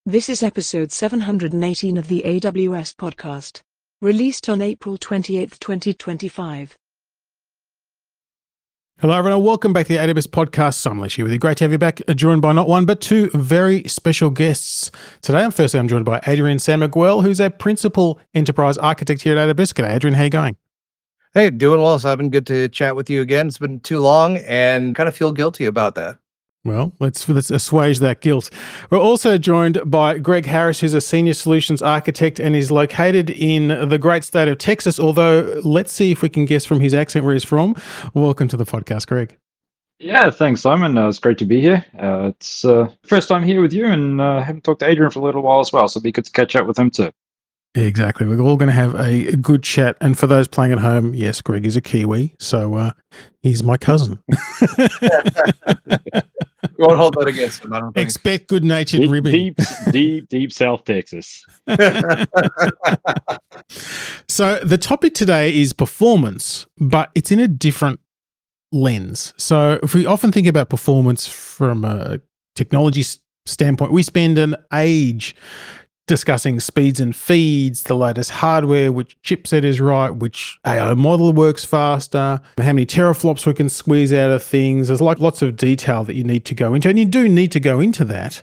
This is episode 718 of the AWS podcast, released on April 28, 2025. Hello, everyone. Welcome back to the AWS podcast. I'm Lesh here with you. Great to have you back, joined by not one, but two very special guests. Today, I'm joined by Adrian San-Miguel, who's a principal enterprise architect here at AWS. G'day, Adrian. How you going? Hey, doing well, Simon. Good to chat with you again. It's been too long and kind of feel guilty about that. Well, let's assuage that guilt. We're also joined by Greg Harris, who's a senior solutions architect and is located in the great state of Texas, although let's see if we can guess from his accent where he's from. Welcome to the podcast, Greg. Yeah, thanks, Simon. It's great to be here. It's first time here with you, and haven't talked to Adrian for a little while as well, so it'd be good to catch up with him too. Exactly. We're all going to have a good chat. And for those playing at home, yes, Greg is a Kiwi, so he's my cousin. We won't hold that against him, I don't think. Expect good-natured ribbing. Deep South Texas. So the topic today is performance, but it's in a different lens. So if we often think about performance from a technology standpoint, we spend an age discussing speeds and feeds, the latest hardware, which chipset is right, which AI model works faster, how many teraflops we can squeeze out of things. There's like lots of detail that you need to go into, and you do need to go into that.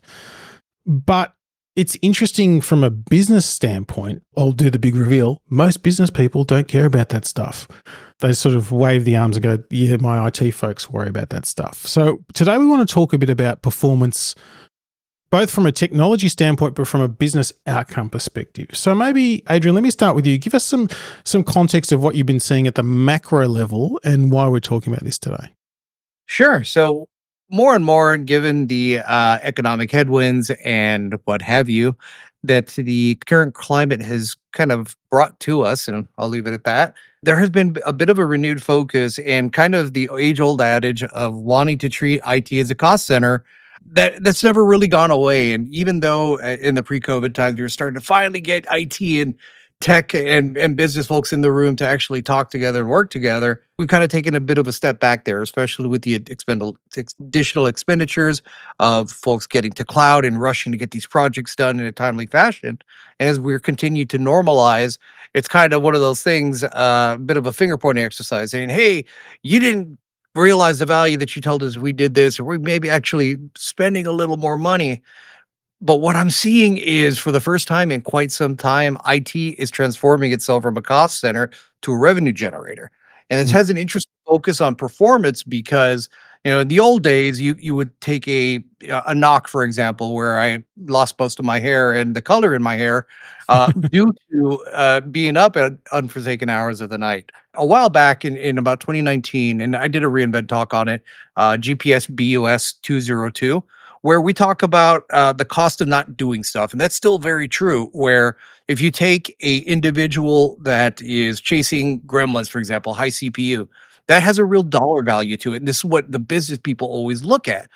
But it's interesting from a business standpoint. I'll do the big reveal. Most business people don't care about that stuff. They sort of wave the arms and go, yeah, my IT folks worry about that stuff. So today we want to talk a bit about performance, both from a technology standpoint, but from a business outcome perspective. So maybe, Adrian, let me start with you. Give us some context of what you've been seeing at the macro level and why we're talking about this today. Sure. So more and more, given the economic headwinds and what have you, that the current climate has kind of brought to us, and I'll leave it at that, there has been a bit of a renewed focus and kind of the age-old adage of wanting to treat IT as a cost center that's never really gone away. And even though in the pre-COVID times, you're starting to finally get IT and tech and business folks in the room to actually talk together and work together, we've kind of taken a bit of a step back there, especially with the additional expenditures of folks getting to cloud and rushing to get these projects done in a timely fashion. And as we're continuing to normalize, it's kind of one of those things, a bit of a finger pointing exercise saying, hey, you didn't realize the value that you told us we did this, or we maybe actually spending a little more money. But what I'm seeing is, for the first time in quite some time, IT is transforming itself from a cost center to a revenue generator. And it has an interesting focus on performance because, in the old days, you would take a knock, for example, where I lost most of my hair and the color in my hair due to being up at unforsaken hours of the night. A while back in about 2019, and I did a reInvent talk on it, GPS BUS 202, where we talk about the cost of not doing stuff. And that's still very true, where if you take a individual that is chasing gremlins, for example, high CPU, that has a real dollar value to it. And this is what the business people always look at.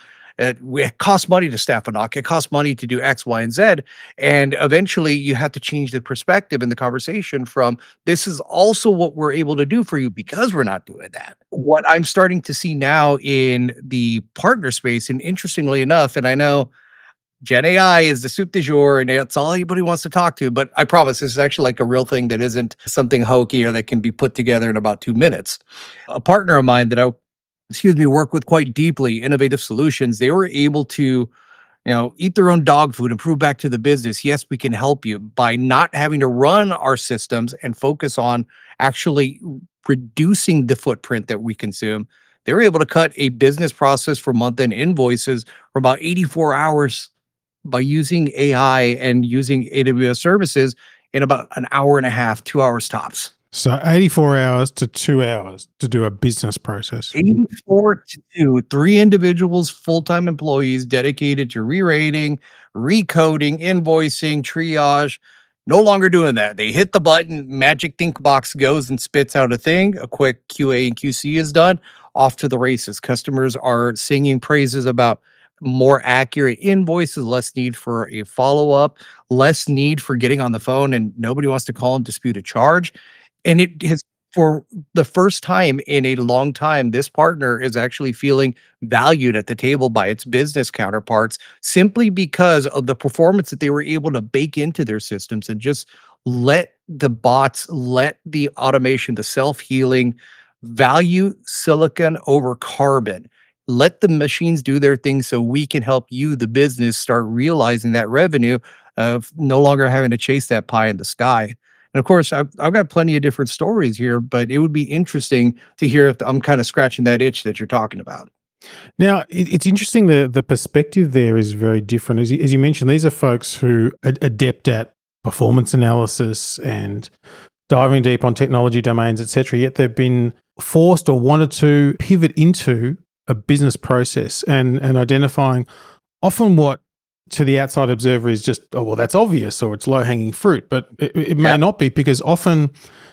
It costs money to staff a knock. It costs money to do X, Y, and Z. And eventually you have to change the perspective and the conversation from, this is also what we're able to do for you because we're not doing that. What I'm starting to see now in the partner space, and interestingly enough, and I know Gen AI is the soup du jour and that's all anybody wants to talk to, but I promise this is actually like a real thing that isn't something hokey or that can be put together in about 2 minutes. A partner of mine that I work with quite deeply, Innovative Solutions, they were able to, eat their own dog food and prove back to the business, yes, we can help you by not having to run our systems and focus on actually reducing the footprint that we consume. They were able to cut a business process for month-end invoices for about 84 hours by using AI and using AWS services in about an hour and a half, 2 hours tops. So 84 hours to 2 hours to do a business process. 84 to 2, 3 individuals, full-time employees dedicated to re-rating, recoding, invoicing, triage. No longer doing that. They hit the button, magic think box goes and spits out a thing. A quick QA and QC is done. Off to the races. Customers are singing praises about more accurate invoices, less need for a follow-up, less need for getting on the phone and nobody wants to call and dispute a charge. And it has for the first time in a long time, this partner is actually feeling valued at the table by its business counterparts simply because of the performance that they were able to bake into their systems and just let the bots, let the automation, the self-healing value silicon over carbon. Let the machines do their thing so we can help you, the business, start realizing that revenue of no longer having to chase that pie in the sky. And of course, I've got plenty of different stories here, but it would be interesting to hear if I'm kind of scratching that itch that you're talking about. Now, it's interesting. The perspective there is very different. As you mentioned, these are folks who are adept at performance analysis and diving deep on technology domains, etc. Yet they've been forced or wanted to pivot into a business process and identifying often what to the outside observer is just, oh, well, that's obvious or it's low hanging fruit, but it may not be, because often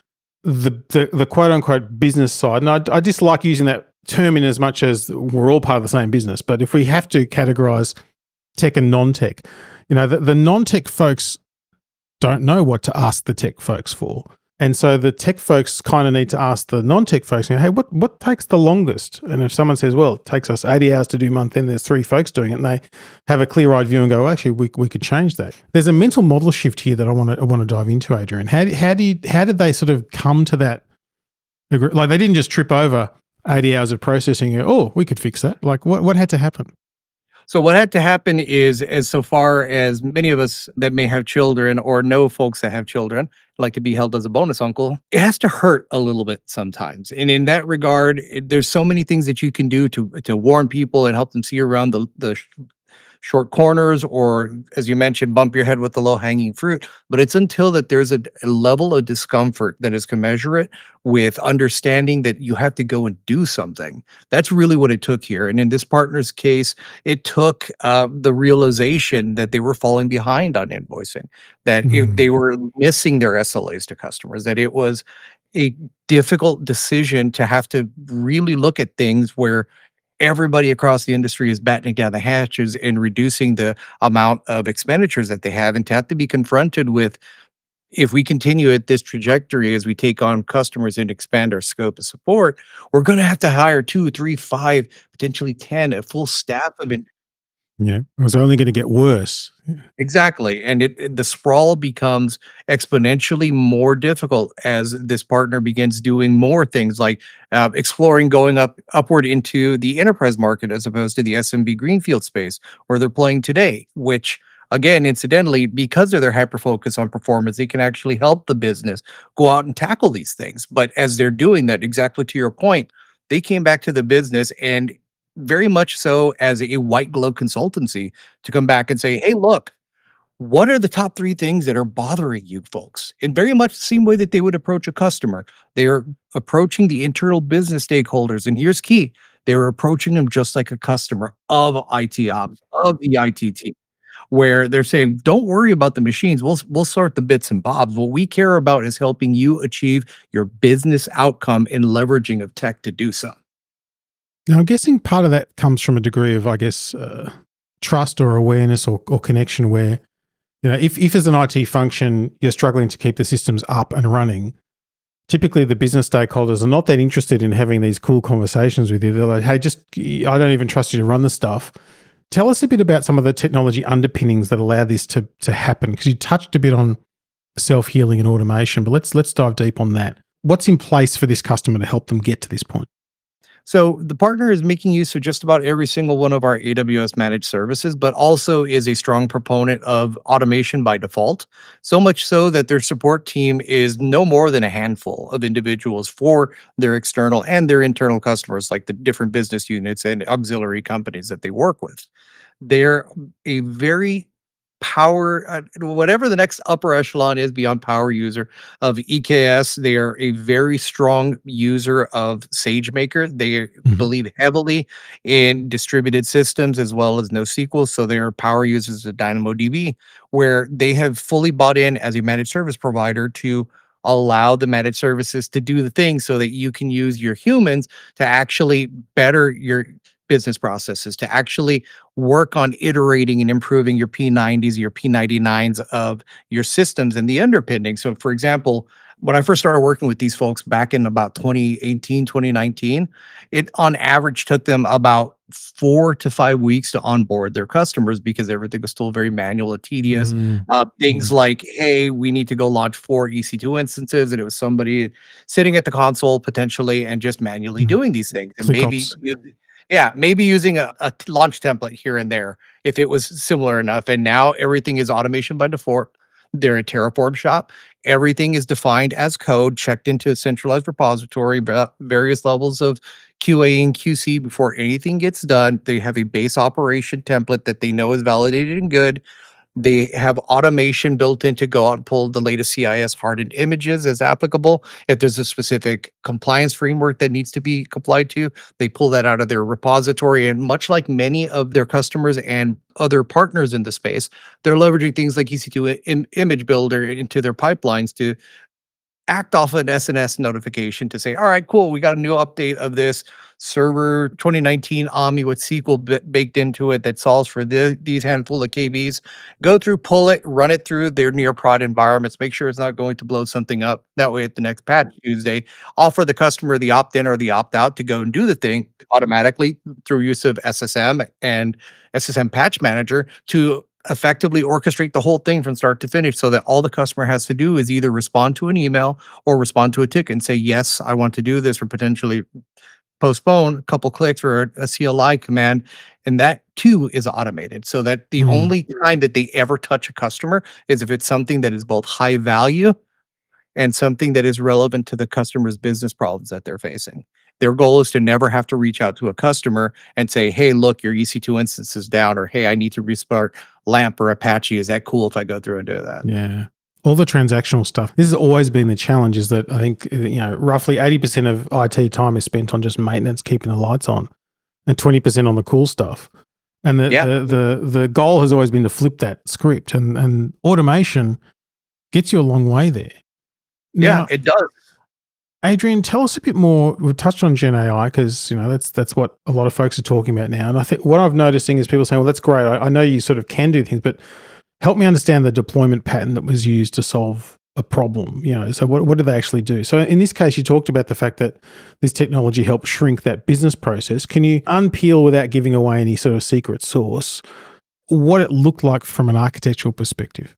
the quote unquote business side, and I dislike using that term in as much as we're all part of the same business, but if we have to categorize tech and non-tech, the non-tech folks don't know what to ask the tech folks for. And so the tech folks kind of need to ask the non-tech folks, hey, what takes the longest? And if someone says, well, it takes us 80 hours to do month end, there's 3 folks doing it, and they have a clear-eyed view and go, well, actually, we could change that. There's a mental model shift here that I want to dive into, Adrian. How did they sort of come to that? Like, they didn't just trip over 80 hours of processing and go, oh, we could fix that. Like, what had to happen? So what had to happen is, as so far as many of us that may have children or know folks that have children like to be held as a bonus uncle, it has to hurt a little bit sometimes. And in that regard, there's so many things that you can do to warn people and help them see around the short corners, or as you mentioned, bump your head with the low hanging fruit. But it's until that there's a level of discomfort that is commensurate with understanding that you have to go and do something. That's really what it took here. And in this partner's case, it took the realization that they were falling behind on invoicing, that if they were missing their SLAs to customers, that it was a difficult decision to have to really look at things where everybody across the industry is battening down the hatches and reducing the amount of expenditures that they have, and to have to be confronted with, if we continue at this trajectory as we take on customers and expand our scope of support, we're going to have to hire 2, 3, 5, potentially 10, a full staff of it. Yeah, it was only going to get worse. Exactly. And the sprawl becomes exponentially more difficult as this partner begins doing more things like exploring going upward into the enterprise market as opposed to the SMB greenfield space where they're playing today, which again, incidentally, because of their hyper focus on performance, they can actually help the business go out and tackle these things. But as they're doing that, exactly to your point, they came back to the business, and very much so as a white glove consultancy, to come back and say, hey, look, what are the top 3 things that are bothering you folks? In very much the same way that they would approach a customer. They are approaching the internal business stakeholders. And here's key. They were approaching them just like a customer of IT ops, of the IT team, where they're saying, don't worry about the machines. We'll sort the bits and bobs. What we care about is helping you achieve your business outcome and leveraging of tech to do so. Now, I'm guessing part of that comes from a degree of, I guess, trust or awareness or connection where, if as an IT function, you're struggling to keep the systems up and running, typically the business stakeholders are not that interested in having these cool conversations with you. They're like, hey, I don't even trust you to run the stuff. Tell us a bit about some of the technology underpinnings that allow this to happen, because you touched a bit on self-healing and automation, but let's dive deep on that. What's in place for this customer to help them get to this point? So the partner is making use of just about every single one of our AWS managed services, but also is a strong proponent of automation by default. So much so that their support team is no more than a handful of individuals for their external and their internal customers, like the different business units and auxiliary companies that they work with. They're a very whatever the next upper echelon is beyond power user of EKS. They are a very strong user of SageMaker. They believe heavily in distributed systems as well as NoSQL. So they are power users of DynamoDB, where they have fully bought in as a managed service provider to allow the managed services to do the thing so that you can use your humans to actually better your business processes, to actually work on iterating and improving your P90s, your P99s of your systems and the underpinning. So for example, When I first started working with these folks back in about 2018, 2019, it on average took them about 4 to 5 weeks to onboard their customers because everything was still very manual and tedious. Mm, Things like, hey, we need to go launch 4 EC2 instances, and it was somebody sitting at the console potentially and just manually Mhm. doing these things. And ClickOps. maybe using a launch template here and there if it was similar enough. And now everything is automation by default. They're a Terraform shop. Everything is defined as code, checked into a centralized repository, various levels of QA and QC before anything gets done. They have a base operation template that they know is validated and good. They have automation built in to go out and pull the latest CIS hardened images as applicable. If there's a specific compliance framework that needs to be complied to, they pull that out of their repository. And much like many of their customers and other partners in the space, they're leveraging things like EC2 image builder into their pipelines to act off an SNS notification to say, all right, cool, we got a new update of this server 2019 Omni with SQL baked into it that solves for these handful of KBs. Go through, pull it, run it through their near prod environments, make sure it's not going to blow something up. That way at the next patch Tuesday, offer the customer the opt-in or the opt-out to go and do the thing automatically through use of SSM and SSM Patch Manager to effectively orchestrate the whole thing from start to finish so that all the customer has to do is either respond to an email or respond to a ticket and say, yes, I want to do this, or potentially postpone a couple clicks or a CLI command. And that too is automated so that the only time that they ever touch a customer is if it's something that is both high value and something that is relevant to the customer's business problems that they're facing. Their goal is to never have to reach out to a customer and say, hey, look, your EC2 instance is down, or hey, I need to restart LAMP or Apache. Is that cool if I go through and do that? Yeah. All the transactional stuff. This has always been the challenge, is that I think, roughly 80% of IT time is spent on just maintenance, keeping the lights on, and 20% on the cool stuff. And the goal has always been to flip that script, and automation gets you a long way there. Yeah, it does. Adrian, tell us a bit more. We've touched on Gen AI because that's what a lot of folks are talking about now. And I think what I've noticing is people saying, "Well, that's great. I know you sort of can do things, but help me understand the deployment pattern that was used to solve a problem." So what do they actually do? So in this case, you talked about the fact that this technology helped shrink that business process. Can you unpeel, without giving away any sort of secret sauce, what it looked like from an architectural perspective?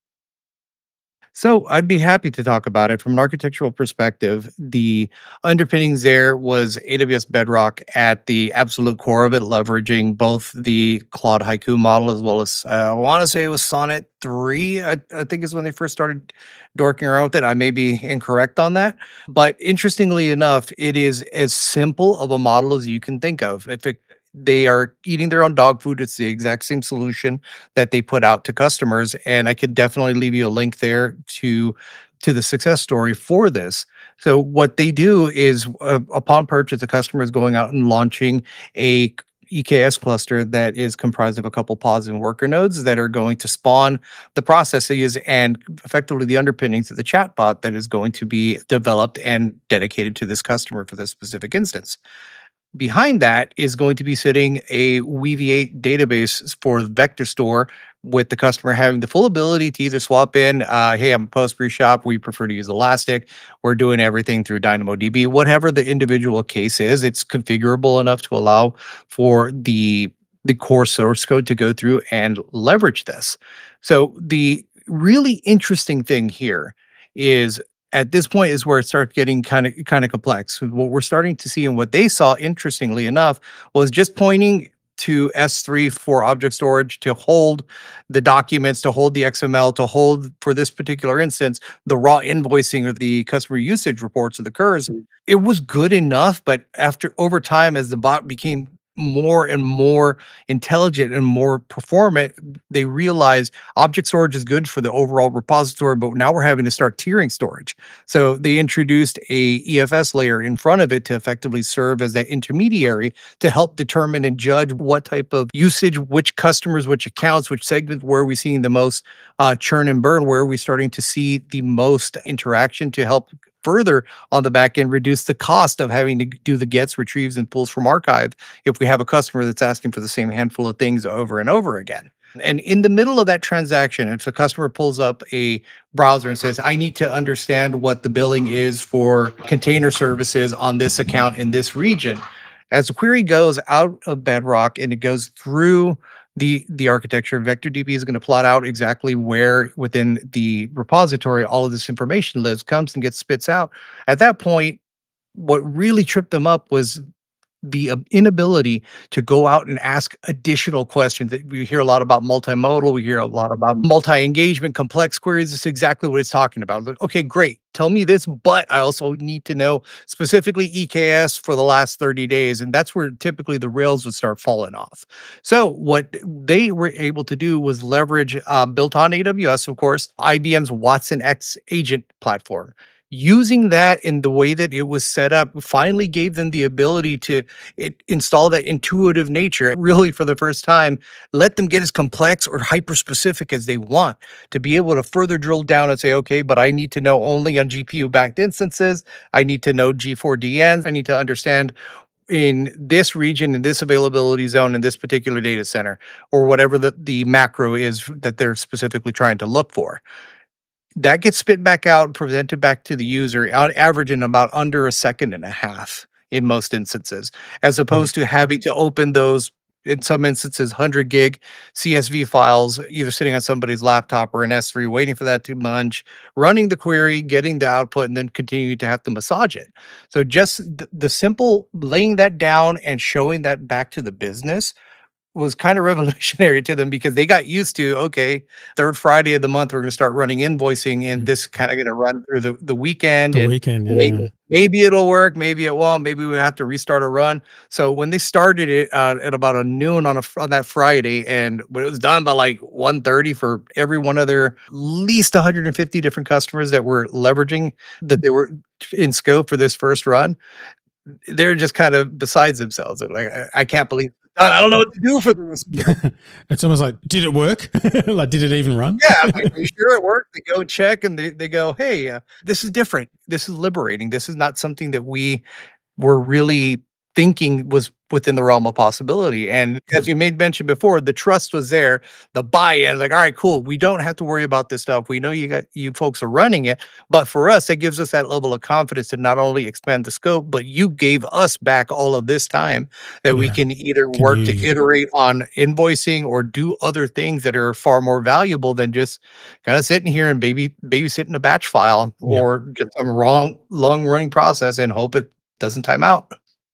So I'd be happy to talk about it from an architectural perspective. The underpinnings there was AWS Bedrock at the absolute core of it, leveraging both the Claude Haiku model as well as I want to say it was Sonnet 3. I think is when they first started dorking around with it. I may be incorrect on that, but interestingly enough, it is as simple of a model as you can think of. They are eating their own dog food. It's the exact same solution that they put out to customers. And I could definitely leave you a link there to the success story for this. So what they do is upon purchase, the customer is going out and launching a EKS cluster that is comprised of a couple pods and worker nodes that are going to spawn the processes and effectively the underpinnings of the chatbot that is going to be developed and dedicated to this customer for this specific instance. Behind that is going to be sitting a Weaviate database for vector store, with the customer having the full ability to either swap in, hey, I'm a Postgres shop, we prefer to use Elastic, we're doing everything through DynamoDB, whatever the individual case is, it's configurable enough to allow for the core source code to go through and leverage this. So the really interesting thing here is, at this point is where it starts getting kind of complex. What we're starting to see and what they saw, interestingly enough, was just pointing to S3 for object storage to hold the documents, to hold the XML, to hold, for this particular instance, the raw invoicing of the customer usage reports of the CURs. It was good enough, but over time, as the bot became more and more intelligent and more performant, they realized object storage is good for the overall repository, but now we're having to start tiering storage. So they introduced a EFS layer in front of it to effectively serve as that intermediary to help determine and judge what type of usage, which customers, which accounts, which segments, where are we seeing the most churn and burn, where are we starting to see the most interaction to help further on the back end reduce the cost of having to do the gets, retrieves, and pulls from archive if we have a customer that's asking for the same handful of things over and over again. And in the middle of that transaction, if a customer pulls up a browser and says, I need to understand what the billing is for container services on this account in this region, as the query goes out of Bedrock and it goes through the architecture, VectorDB is going to plot out exactly where within the repository all of this information lives, comes and gets spits out. At that point, what really tripped them up was the inability to go out and ask additional questions. That we hear a lot about multimodal, we hear a lot about multi-engagement, complex queries. This is exactly what it's talking about. Like, okay, great. Tell me this, but I also need to know specifically EKS for the last 30 days. And that's where typically the rails would start falling off. So what they were able to do was leverage, built on AWS, of course, IBM's Watson X agent platform. Using that in the way that it was set up finally gave them the ability to install that intuitive nature. Really, for the first time, let them get as complex or hyper specific as they want to be able to further drill down and say, okay, but I need to know only on GPU backed instances. I need to know G4DNs. I need to understand in this region, in this availability zone, in this particular data center, or whatever the macro is that they're specifically trying to look for. That gets spit back out and presented back to the user on average in about under a second and a half in most instances, as opposed to having to open those, in some instances, 100 gig CSV files, either sitting on somebody's laptop or an S3, waiting for that to munch, running the query, getting the output, and then continuing to have to massage it. So just the simple laying that down and showing that back to the business was kind of revolutionary to them, because they got used to, okay, third Friday of the month, we're going to start running invoicing, and this kind of going to run through the weekend. The and weekend, yeah. maybe it'll work, maybe it won't, maybe we have to restart a run. So when they started it at about a noon on that Friday, and when it was done by like 1:30 for every one of their at least 150 different customers that were leveraging, that they were in scope for this first run, they're just kind of besides themselves. They're like, I can't believe, I don't know what to do for this. It's almost like, did it work? Like, did it even run? Yeah, like, are you sure it worked? They go check and they go, hey, this is different. This is liberating. This is not something that we were really thinking was within the realm of possibility. And as you made mention before, the trust was there, the buy-in, like, all right, cool. We don't have to worry about this stuff. We know you folks are running it, but for us, it gives us that level of confidence to not only expand the scope, but you gave us back all of this time that we can either work to iterate on invoicing or do other things that are far more valuable than just kind of sitting here and babysitting a batch file or get some long running process and hope it doesn't time out.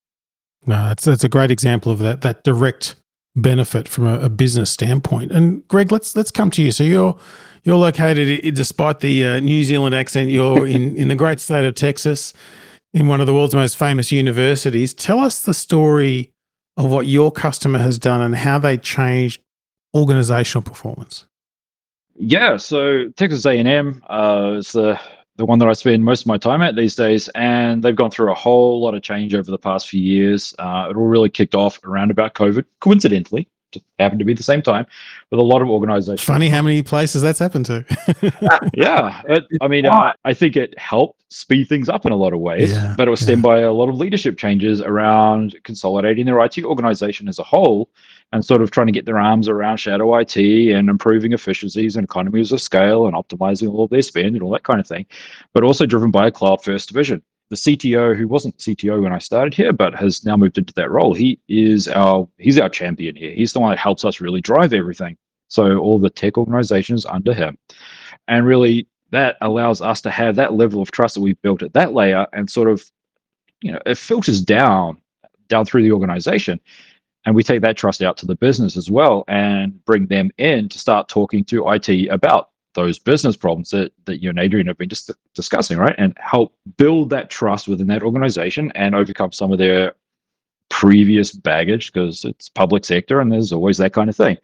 No, that's a great example of that direct benefit from a business standpoint. And Greg, let's come to you. So you're located, despite the New Zealand accent, you're in the great state of Texas, in one of the world's most famous universities. Tell us the story of what your customer has done and how they changed organizational performance. Yeah, so Texas A&M is the one that I spend most of my time at these days, and they've gone through a whole lot of change over the past few years. It all really kicked off around about COVID, coincidentally, just happened to be the same time, with a lot of organizations. Funny how many places that's happened to. Yeah, I think it helped speed things up in a lot of ways, but it was stemmed by a lot of leadership changes around consolidating their IT organization as a whole, and sort of trying to get their arms around shadow IT and improving efficiencies and economies of scale and optimizing all of their spend and all that kind of thing, but also driven by a cloud-first vision. The CTO, who wasn't CTO when I started here, but has now moved into that role, he's our champion here. He's the one that helps us really drive everything. So all the tech organizations under him. And really, that allows us to have that level of trust that we've built at that layer, and sort of, it filters down through the organization. And we take that trust out to the business as well and bring them in to start talking to IT about those business problems that you and Adrian have been just discussing, right? And help build that trust within that organization and overcome some of their previous baggage, because it's public sector and there's always that kind of thing.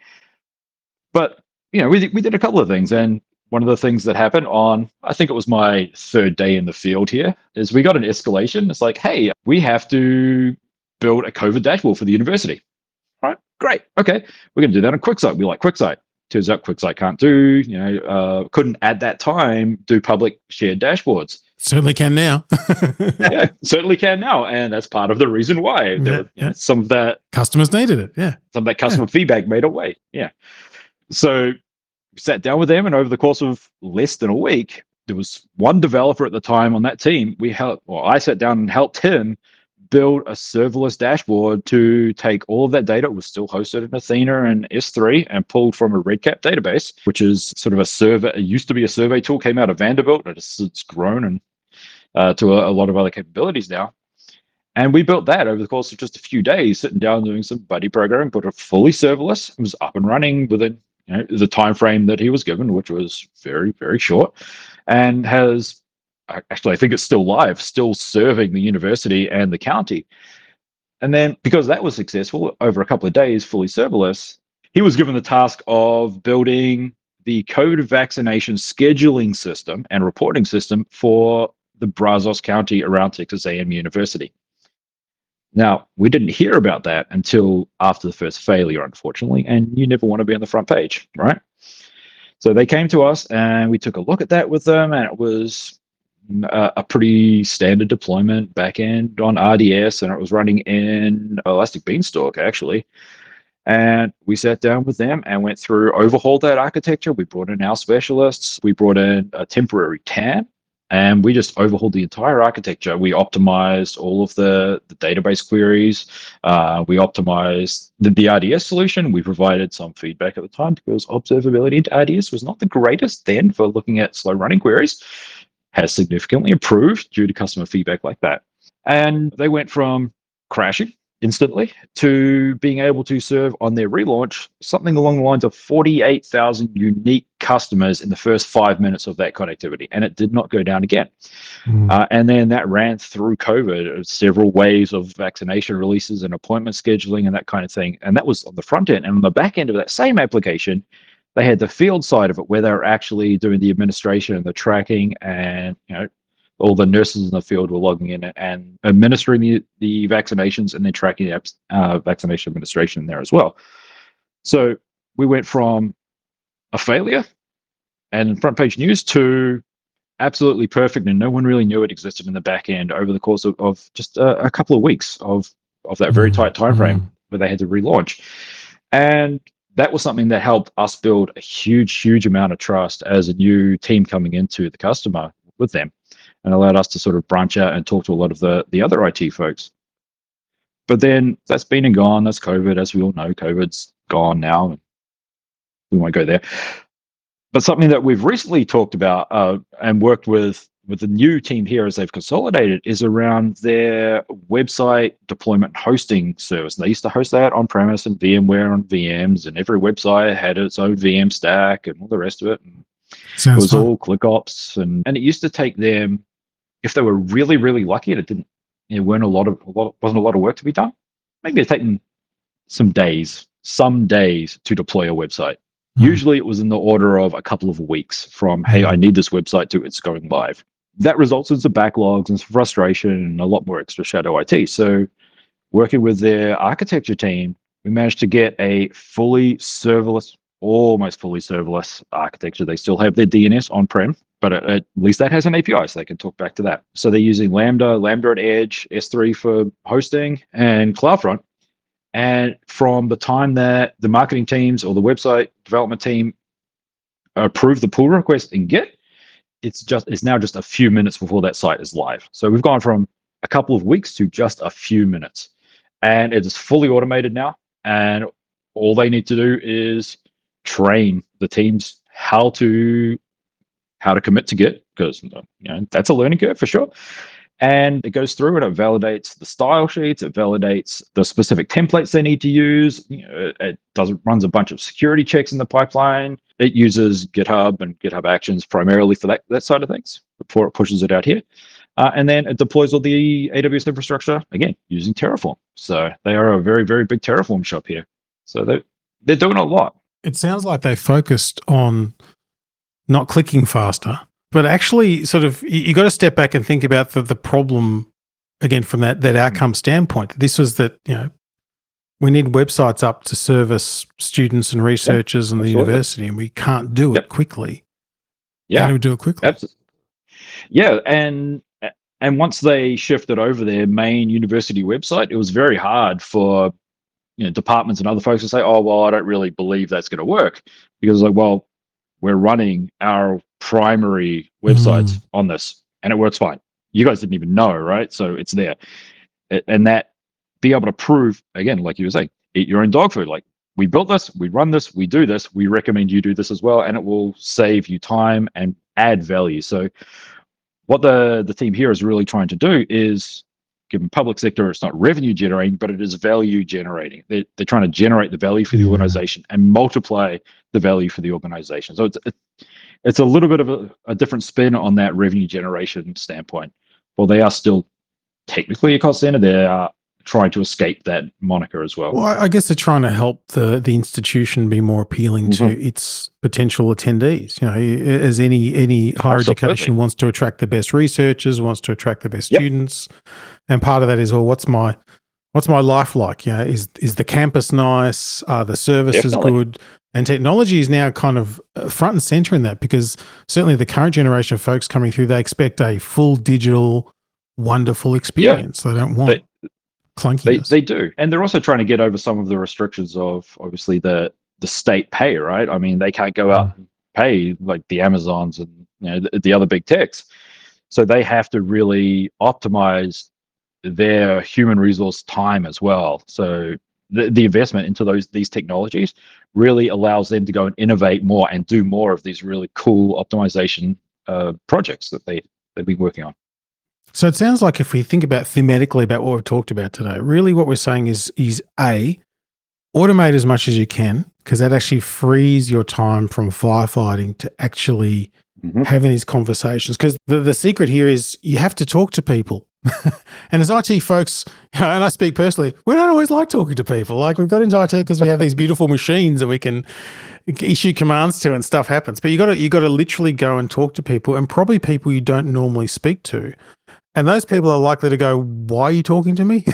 But, we did a couple of things. And one of the things that happened on, I think it was my third day in the field here, is we got an escalation. It's like, hey, we have to build a COVID dashboard for the university. Right, great. Okay, we're going to do that on QuickSight. We like QuickSight. Turns out QuickSight can't couldn't at that time do public shared dashboards. Certainly can now. Yeah, certainly can now. And that's part of the reason why. Some of that customers needed it. Yeah. Some of that customer feedback made it wait. Yeah. So we sat down with them, and over the course of less than a week, there was one developer at the time on that team. I sat down and helped him build a serverless dashboard to take all of that data. It was still hosted in Athena and S3 and pulled from a RedCap database, which is sort of a server. It used to be a survey tool, came out of Vanderbilt, and it's grown and to a lot of other capabilities now. And we built that over the course of just a few days, sitting down doing some buddy programming, but it fully serverless. It was up and running within the time frame that he was given, which was very, very short, and has actually, I think it's still live, still serving the university and the county. And then because that was successful over a couple of days, fully serverless, he was given the task of building the COVID vaccination scheduling system and reporting system for the Brazos County around Texas A&M University. Now, we didn't hear about that until after the first failure, unfortunately, and you never want to be on the front page, right? So they came to us and we took a look at that with them, and it was a pretty standard deployment backend on RDS, and it was running in Elastic Beanstalk, actually. And we sat down with them and went through, overhauled that architecture. We brought in our specialists. We brought in a temporary TAM, and we just overhauled the entire architecture. We optimized all of the database queries. We optimized the RDS solution. We provided some feedback at the time because observability into RDS was not the greatest then for looking at slow running queries. Has significantly improved due to customer feedback like that. And they went from crashing instantly to being able to serve on their relaunch something along the lines of 48,000 unique customers in the first 5 minutes of that connectivity. And it did not go down again. And then that ran through COVID, several waves of vaccination releases and appointment scheduling and that kind of thing. And that was on the front end. And on the back end of that same application, they had the field side of it where they were actually doing the administration and the tracking, and all the nurses in the field were logging in and administering the vaccinations and then tracking the vaccination administration there as well. So we went from a failure and front page news to absolutely perfect, and no one really knew it existed in the back end over the course of just a couple of weeks of that very tight time frame where they had to relaunch. And that was something that helped us build a huge amount of trust as a new team coming into the customer with them, and allowed us to sort of branch out and talk to a lot of the other IT folks. But then that's been and gone. That's COVID. As we all know, COVID's gone now. We won't go there. But something that we've recently talked about and worked with the new team here as they've consolidated is around their website deployment hosting service. And they used to host that on premise and VMware on VMs, and every website had its own VM stack and all the rest of it. And it was all ClickOps, and it used to take them, if they were really lucky and it didn't, wasn't a lot of work to be done, maybe it'd taken some days to deploy a website. Usually it was in the order of a couple of weeks from, hey, I need this website to it's going live. That results in some backlogs and some frustration and a lot more extra shadow IT. So working with their architecture team, we managed to get a fully serverless, almost fully serverless architecture. They still have their DNS on-prem, but at least that has an API, so they can talk back to that. So they're using Lambda at Edge, S3 for hosting, and CloudFront. And from the time that the marketing teams or the website development team approve the pull request in Git, it's now just a few minutes before that site is live. So we've gone from a couple of weeks to just a few minutes, and it is fully automated now. And all they need to do is train the teams how to commit to Git, because that's a learning curve for sure. And it goes through and it validates the style sheets, it validates the specific templates they need to use. It runs a bunch of security checks in the pipeline. It uses GitHub and GitHub Actions primarily for that side of things before it pushes it out here. And then it deploys all the AWS infrastructure, again, using Terraform. So they are a very, very big Terraform shop here. So they're doing a lot. It sounds like they focused on not clicking faster, but actually sort of you got to step back and think about the problem again from that outcome standpoint. This was that, we need websites up to service students and researchers and the university, and we can't do it quickly. Yeah. How do we do it quickly? Absolutely. Yeah, and once they shifted over their main university website, it was very hard for departments and other folks will say, oh, well, I don't really believe that's going to work, because like, well, we're running our primary websites on this and it works fine. You guys didn't even know, right? So it's there. And that, be able to prove, again, like you were saying, eat your own dog food. Like, we built this, we run this, we do this, we recommend you do this as well, and it will save you time and add value. So what the team here is really trying to do is, given public sector, it's not revenue generating, but it is value generating. They're trying to generate the value for the organization and multiply the value for the organization. So it's a little bit of a different spin on that revenue generation standpoint. Well, they are still technically a cost center. They are trying to escape that moniker as well. Well, I guess they're trying to help the institution be more appealing to its potential attendees. As any higher education wants to attract the best researchers, wants to attract the best students, and part of that is, well, what's my life like? Is the campus nice? Are the services good? And technology is now kind of front and center in that, because certainly the current generation of folks coming through, they expect a full digital, wonderful experience. They don't want clunkiness. They do. And they're also trying to get over some of the restrictions of, obviously, the state pay, right? I mean, they can't go out and pay like the Amazons and the other big techs. So they have to really optimize their human resource time as well. So the investment into these technologies really allows them to go and innovate more and do more of these really cool optimization projects that they've been working on. So it sounds like, if we think about thematically about what we've talked about today, really what we're saying is A, automate as much as you can, because that actually frees your time from firefighting to actually having these conversations. Because the secret here is you have to talk to people. And as IT folks, and I speak personally, we don't always like talking to people. Like, we've got into IT because we have these beautiful machines that we can issue commands to and stuff happens. But you got to literally go and talk to people, and probably people you don't normally speak to. And those people are likely to go, why are you talking to me?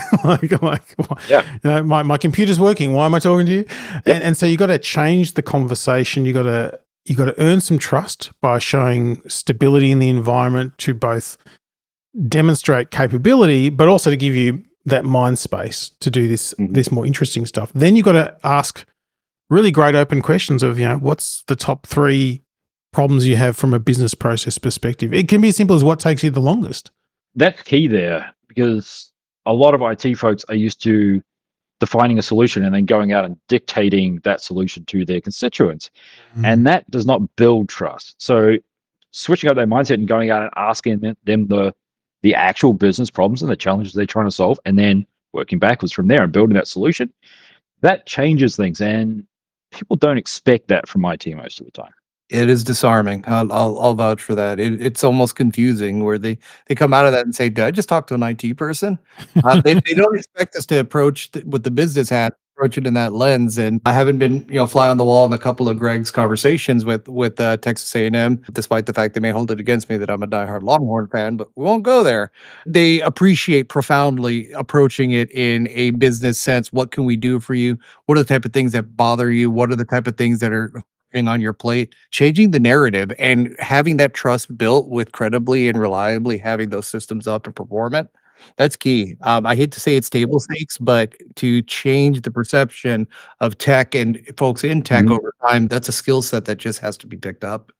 My computer's working. Why am I talking to you? And so you got to change the conversation. You got to earn some trust by showing stability in the environment to both demonstrate capability, but also to give you that mind space to do this more interesting stuff. Then you got to ask really great open questions of, what's the top 3 problems you have from a business process perspective? It can be as simple as what takes you the longest. That's key there, because a lot of IT folks are used to defining a solution and then going out and dictating that solution to their constituents. And that does not build trust. So switching up their mindset and going out and asking them the actual business problems and the challenges they're trying to solve, and then working backwards from there and building that solution, that changes things. And people don't expect that from IT most of the time. It is disarming. I'll vouch for that. It's almost confusing where they come out of that and say, did I just talk to an IT person? They don't expect us to approach with the business hat, approach it in that lens. And I haven't been, fly on the wall in a couple of Greg's conversations with Texas A&M, despite the fact they may hold it against me that I'm a diehard Longhorn fan, but we won't go there. They appreciate profoundly approaching it in a business sense. What can we do for you? What are the type of things that bother you? What are the type of things that are on your plate? Changing the narrative and having that trust built with credibly and reliably having those systems up and perform it. That's key. I hate to say it's table stakes, but to change the perception of tech and folks in tech over time, that's a skill set that just has to be picked up.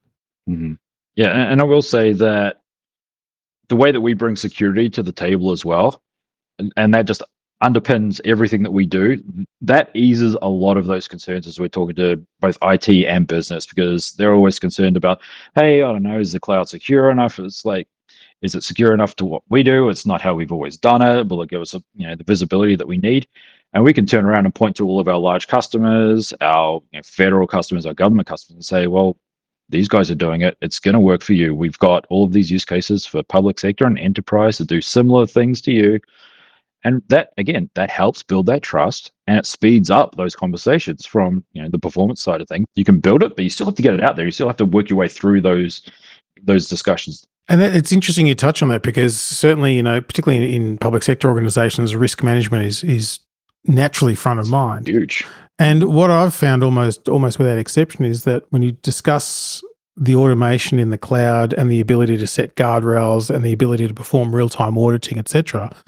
Yeah, and I will say that the way that we bring security to the table as well, and that just underpins everything that we do, that eases a lot of those concerns as we're talking to both IT and business, because they're always concerned about, hey, I don't know, is the cloud secure enough? It's like, is it secure enough to what we do? It's not how we've always done it. Will it give us the visibility that we need? And we can turn around and point to all of our large customers, our federal customers, our government customers, and say, well, these guys are doing it. It's going to work for you. We've got all of these use cases for public sector and enterprise to do similar things to you. And that, again, that helps build that trust, and it speeds up those conversations from the performance side of things. You can build it, but you still have to get it out there. You still have to work your way through those discussions. And it's interesting you touch on that, because certainly, particularly in public sector organizations, risk management is naturally front of mind. Huge. And what I've found almost without exception is that when you discuss the automation in the cloud and the ability to set guardrails and the ability to perform real-time auditing, etc.,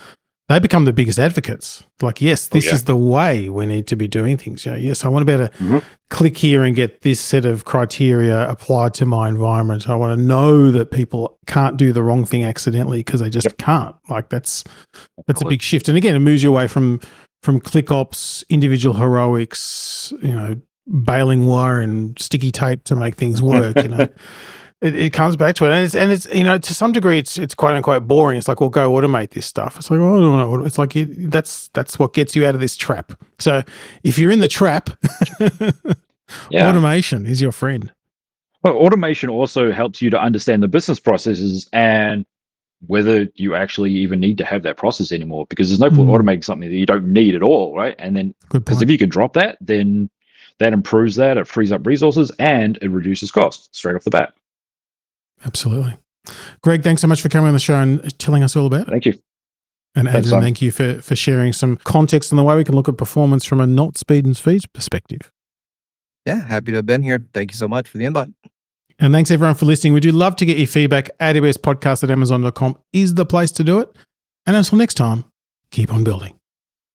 they become the biggest advocates. Like, yes, this yeah. is the way we need to be doing things. You know, yes, I want to be able to Mhm. click here and get this set of criteria applied to my environment. I want to know that people can't do the wrong thing accidentally because they just Yep. can't. Like that's a big shift. And again, it moves you away from click ops, individual heroics, you know, baling wire and sticky tape to make things work. You know, it comes back to it, and it's you know, to some degree, it's quote unquote boring. It's like, well, go automate this stuff. It's like, well, I don't know. It's like that's what gets you out of this trap. So if you're in the trap, Yeah. automation is your friend. Well, automation also helps you to understand the business processes and whether you actually even need to have that process anymore, because there's no point automating something that you don't need at all, right? And then, Good because point. if you can drop that, then that improves that, it frees up resources, and it reduces costs straight off the bat. Absolutely. Greg, thanks so much for coming on the show and telling us all about it. Thank you. And Thanks, Adrian, Simon. thank you for sharing some context on the way we can look at performance from a not speed and feed perspective. Yeah, happy to have been here. Thank you so much for the invite. And thanks everyone for listening. We do love to get your feedback. AWS podcast at Amazon.com is the place to do it. And until next time, keep on building.